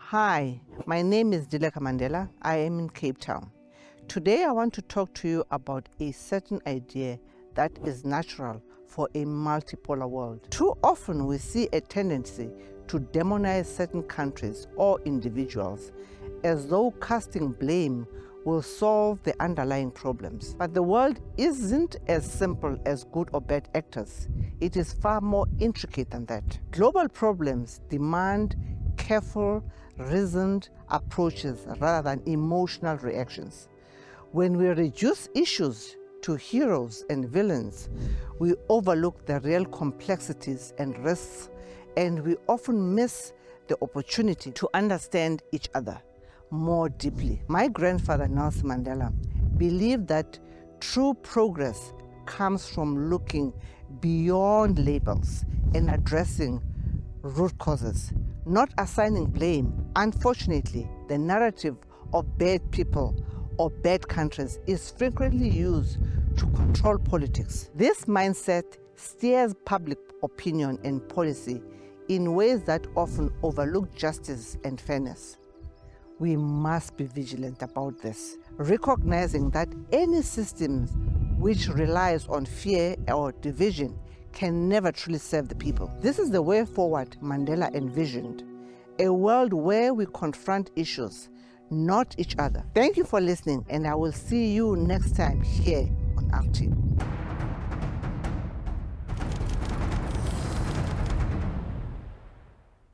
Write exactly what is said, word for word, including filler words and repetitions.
Hi, my name is Dileka Mandela. I am in Cape Town. Today I want to talk to you about a certain idea that is natural for a multipolar world. Too often we see a tendency to demonize certain countries or individuals as though casting blame will solve the underlying problems. But the world isn't as simple as good or bad actors. It is far more intricate than that. Global problems demand careful, reasoned approaches rather than emotional reactions. When we reduce issues to heroes and villains, we overlook the real complexities and risks, and we often miss the opportunity to understand each other more deeply. My grandfather, Nelson Mandela, believed that true progress comes from looking beyond labels and addressing root causes, not assigning blame. Unfortunately, the narrative of bad people or bad countries is frequently used to control politics. This mindset steers public opinion and policy in ways that often overlook justice and fairness. We must be vigilant about this, recognizing that any system which relies on fear or division can never truly serve the people. This is the way forward Mandela envisioned, a world where we confront issues, not each other. Thank you for listening, and I will see you next time here on Active.